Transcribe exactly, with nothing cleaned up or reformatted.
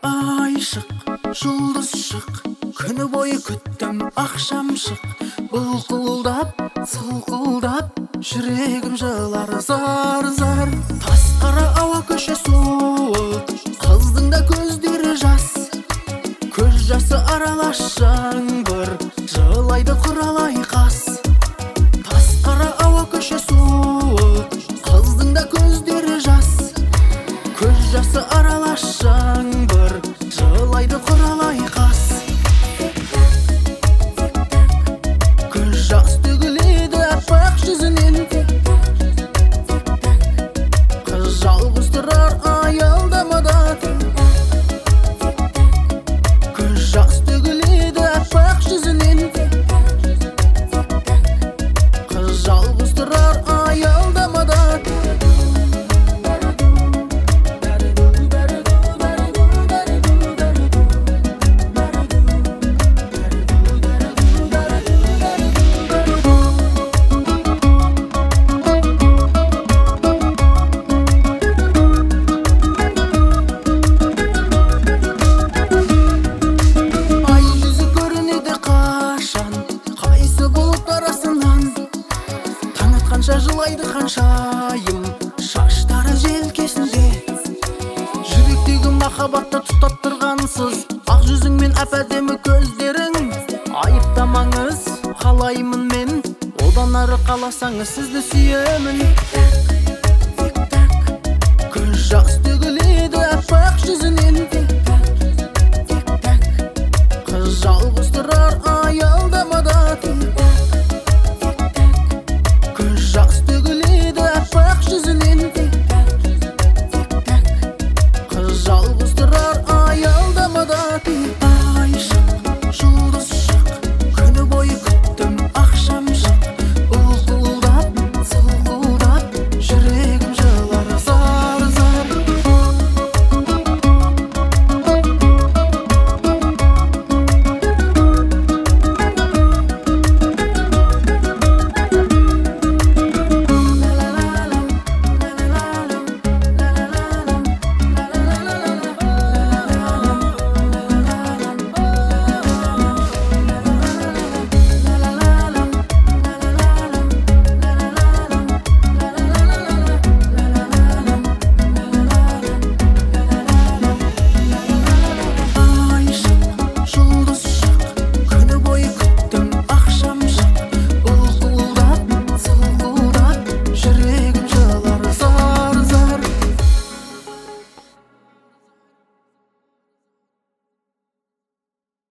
Ай шық, жұлдыз шық, күні бойы күттім ақшам шық. Бұлқылдап, сылқылдап, жүрегім жылар зар-зар. Тасқара ауа көше суық, қыздың да көздері жас. Көз жасы аралас жаңбыр, жылайды құралай қас. Тасқара ауа көше суық, қыздың да көздері жас. Көз жасы аралас жаңбыр, жылайды құралай қас. Көз жас төгіледі аппақ жүзінен, қыз жалғыз тұрар аялдамада. Көз жас төгіледі аппақ жүзінен, қыз жалғыз тұрар аялдамада. Қанша жылайды қаншайым шаштары желкесінде, жүректегі махаббатты тұтаттырғансыз ақ жүзің мен әп-әдемі көздерің. Айыптамаңыз, қалаймын мен, одан ары қаласаңыз сізді сүйемін. Көз жас төгіледі аппақ жүзінен, қыз жалғыз тұрар аялдамада.